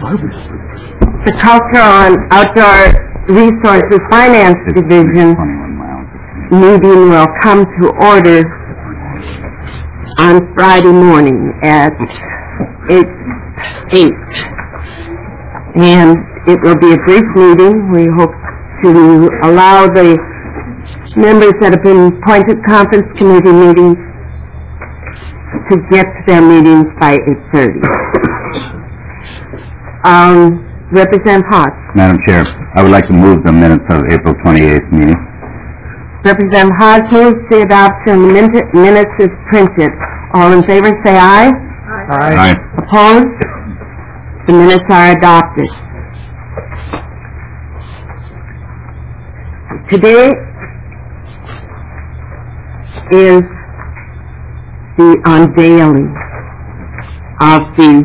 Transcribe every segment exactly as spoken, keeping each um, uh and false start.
The Cultural and Outdoor Resources Finance Division meeting will come to order on Friday morning at eight, and it will be a brief meeting. We hope to allow the members that have been appointed conference committee meetings to get to their meetings by eight thirty. Um, Representative Hart. Madam Chair, I would like to move the minutes of April twenty-eighth meeting. Representative Hart moves the adoption of the min- minutes as printed. All in favor say aye. Aye. Aye. Opposed? The minutes are adopted. Today is the unveiling of the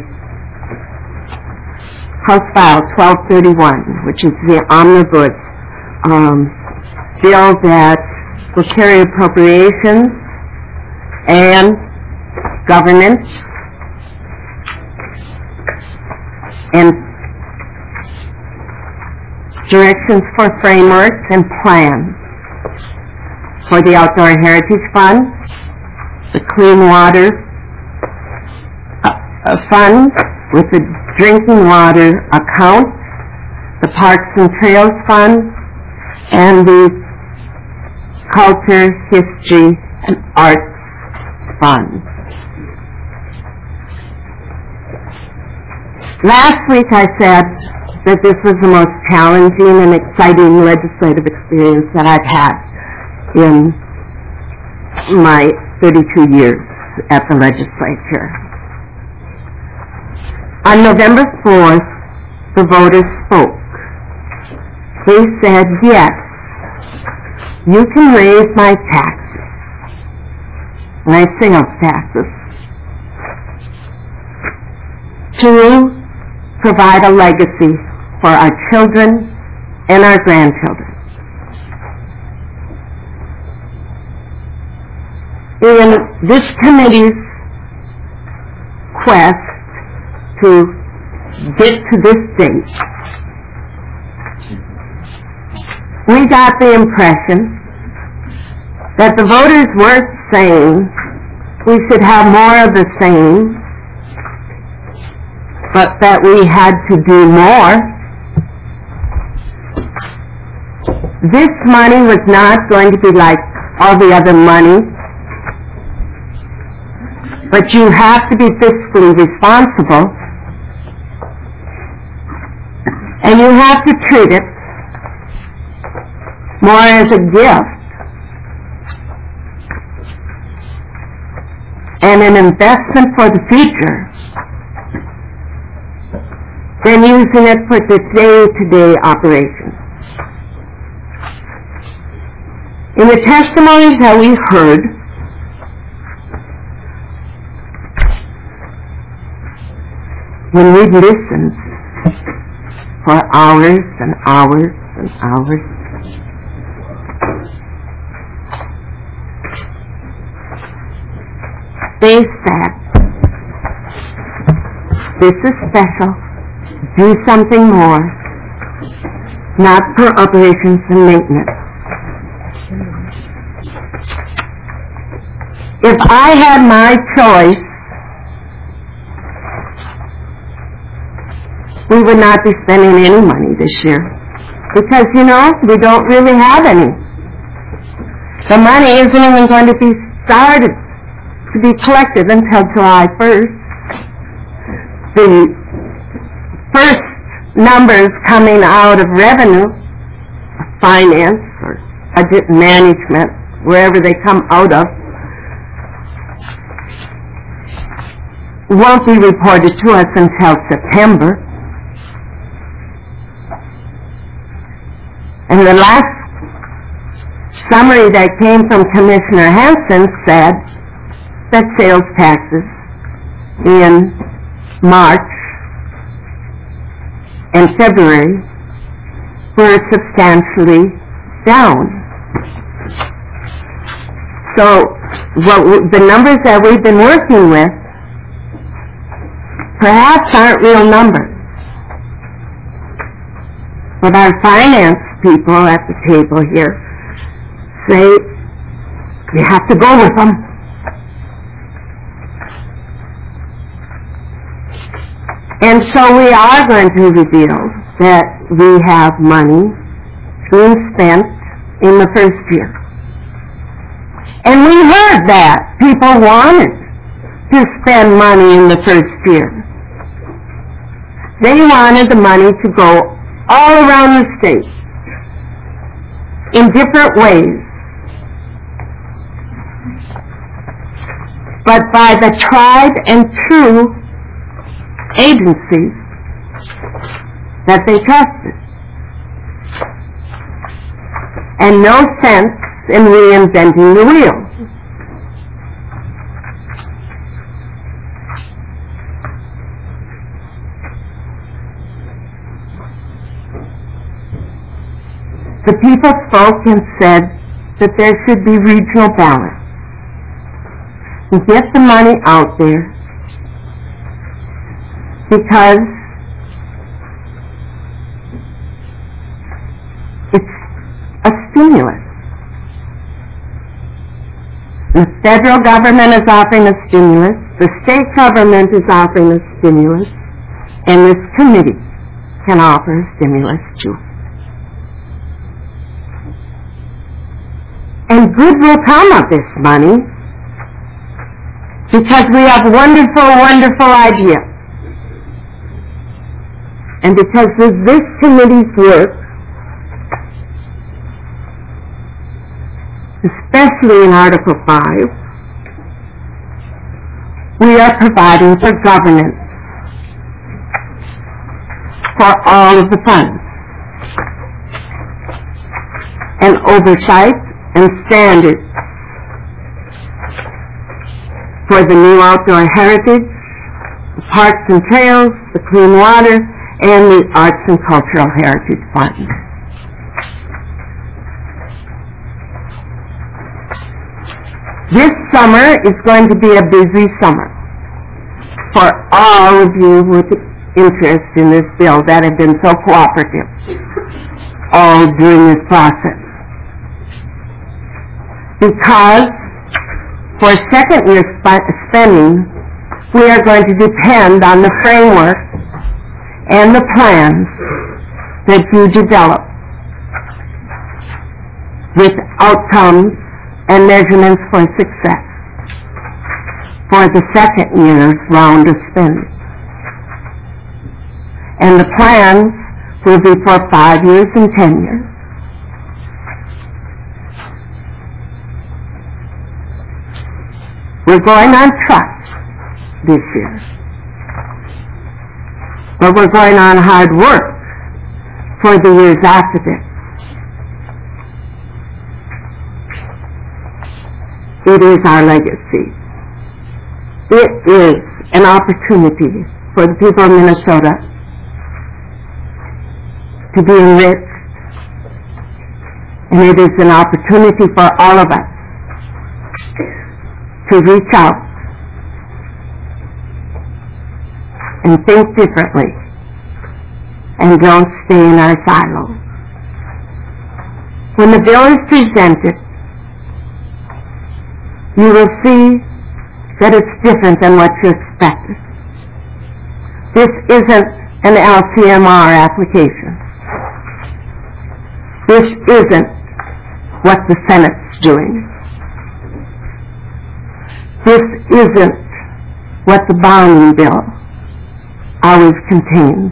House File twelve thirty-one, which is the omnibus um, bill that will carry appropriations and governance and directions for frameworks and plans for the Outdoor Heritage Fund, the Clean Water uh, Fund with the Drinking Water Account, the Parks and Trails Fund, and the Culture, History, and Arts Fund. Last week I said that this was the most challenging and exciting legislative experience that I've had in my thirty-two years at the legislature. On November fourth, the voters spoke. They said, yes, you can raise my taxes, my sales taxes, to provide a legacy for our children and our grandchildren. In this committee's quest to get to this date, we got the impression that the voters weren't saying we should have more of the same, but that we had to do more. This money was not going to be like all the other money, but you have to be fiscally responsible, and you have to treat it more as a gift and an investment for the future than using it for the day-to-day operations. In the testimonies that we heard, when we listened for hours and hours and hours, they said, this is special, do something more, not for operations and maintenance. If I had my choice, we would not be spending any money this year. Because, you know, we don't really have any. The money isn't even going to be started to be collected until July first. The first numbers coming out of revenue, finance, or budget management, wherever they come out of, won't be reported to us until September. And the last summary that came from Commissioner Hanson said that sales taxes in March and February were substantially down. So what w- the numbers that we've been working with perhaps aren't real numbers. But our finance people at the table here say you have to go with them. And so we are going to reveal that we have money being spent in the first year. And we heard that people wanted to spend money in the first year. They wanted the money to go all around the state in different ways. But by the tried and true agencies that they trusted. And no sense in reinventing the wheel. The people spoke and said that there should be regional balance. And get the money out there because it's a stimulus. The federal government is offering a stimulus, the state government is offering a stimulus, and this committee can offer a stimulus too. And good will come of this money because we have wonderful, wonderful ideas. And because of this committee's work, especially in Article five, we are providing for governance for all of the funds and oversight and standards for the new outdoor heritage, the parks and trails, the clean water, and the arts and cultural heritage fund. This summer is going to be a busy summer for all of you with interest in this bill that have been so cooperative all during this process. Because for second year sp- spending, we are going to depend on the framework and the plans that you develop with outcomes and measurements for success for the second year's round of spending. And the plans will be for five years and ten years. We're going on trust this year. But we're going on hard work for the years after this. It is our legacy. It is an opportunity for the people of Minnesota to be enriched, and it is an opportunity for all of us to reach out and think differently and don't stay in our silos. When the bill is presented, you will see that it's different than what you expected. This isn't an L C M R application. This isn't what the Senate's doing. This isn't what the bonding bill always contains.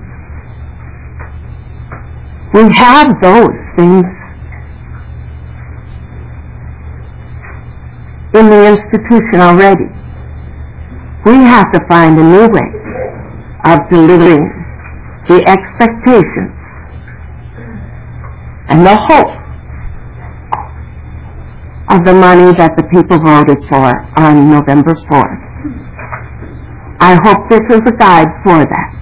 We have those things in the institution already. We have to find a new way of delivering the expectations and the hope of the money that the people voted for on November fourth. I hope this is a guide for that.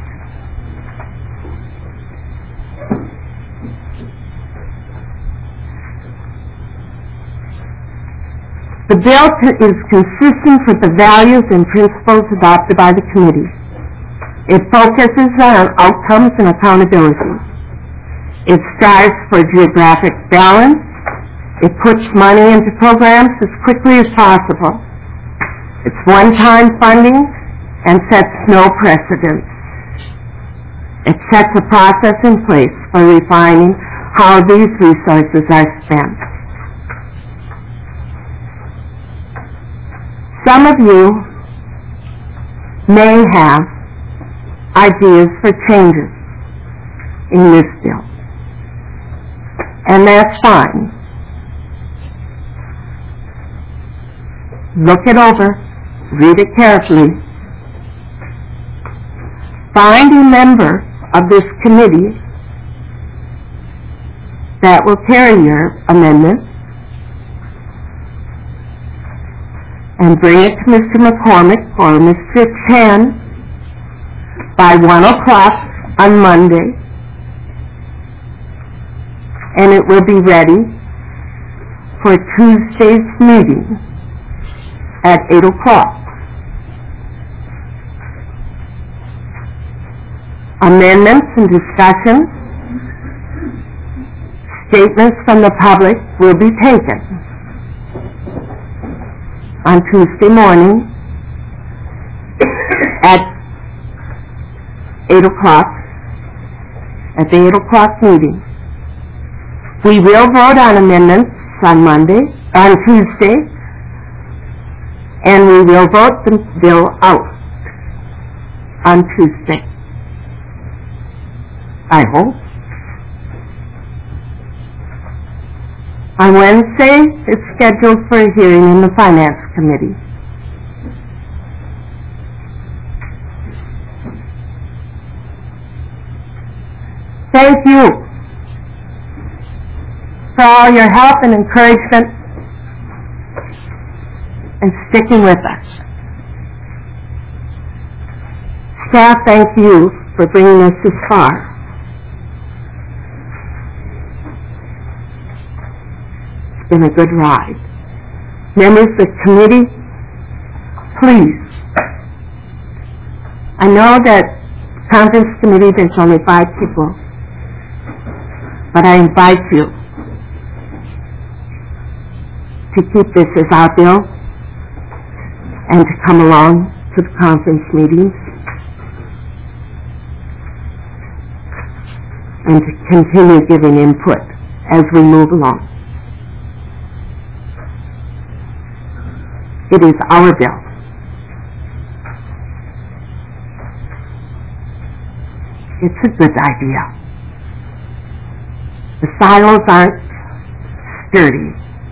The bill is consistent with the values and principles adopted by the committee. It focuses on outcomes and accountability. It strives for geographic balance. It puts money into programs as quickly as possible. It's one-time funding and sets no precedent. It sets a process in place for refining how these resources are spent. Some of you may have ideas for changes in this bill, and that's fine. Look it over, read it carefully. Find a member of this committee that will carry your amendment and bring it to Mister McCormick or Mister Chen by one o'clock on Monday, and it will be ready for Tuesday's meeting at eight o'clock. Amendments and discussions, statements from the public will be taken on Tuesday morning at eight o'clock, at the eight o'clock meeting. We will vote on amendments on Monday, on Tuesday, and we will vote the bill out on Tuesday, I hope. On Wednesday, it's scheduled for a hearing in the Finance Committee. Thank you for all your help and encouragement and sticking with us. Staff, thank you for bringing us this far. It's been a good ride. Members of the committee, please. I know that conference committee there's only five people, but I invite you to keep this as our bill and to come along to the conference meetings and to continue giving input as we move along. It is our bill. It's a good idea. The silos aren't sturdy,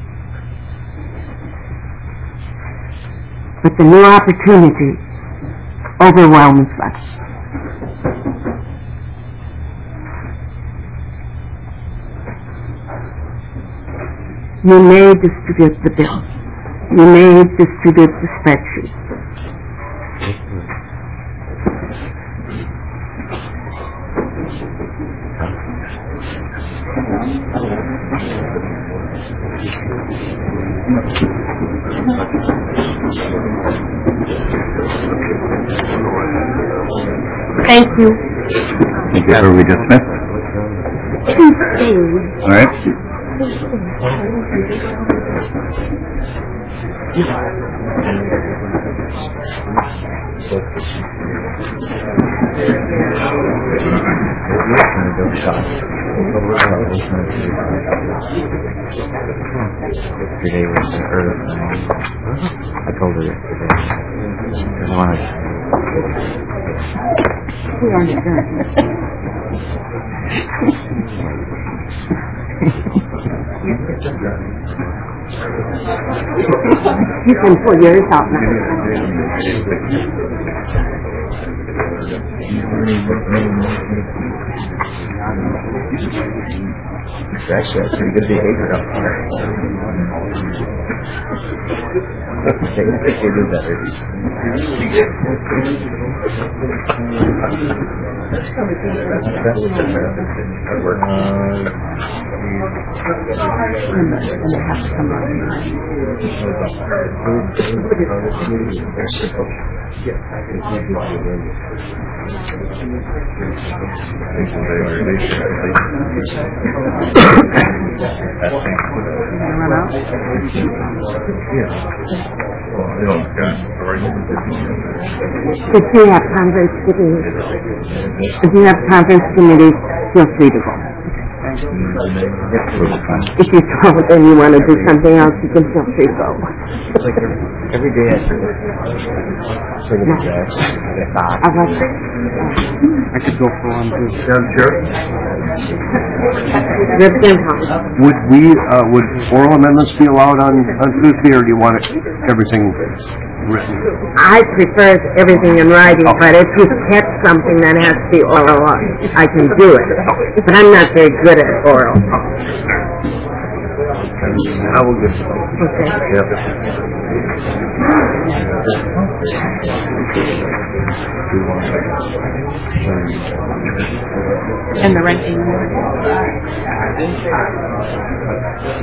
but the new opportunity overwhelms us. You may distribute the bill. You may distribute the spreadsheet. Thank you. Thank you. Are we dismissed? All right. Yesterday was the earth. I told her yesterday. Because I wanted to. We aren't done. You can pull yours out now. Actually, that's pretty good behavior up there. I think they do better. That's that works. Uh, If you have conference committees, if you have conference committees, feel free to go. If you don't and you want to do something else, you can feel free to go. Like every day I sort of sort of guess, I thought. I was, I could go for one too. Madam Chair? Representative Would we, uh, would oral amendments be allowed on, on Tuesday, or do you want it, everything written? I prefer everything in writing, but if you catch something that has to be oral, I can do it. But I'm not very good at oral. I will just. Okay. And the ranking.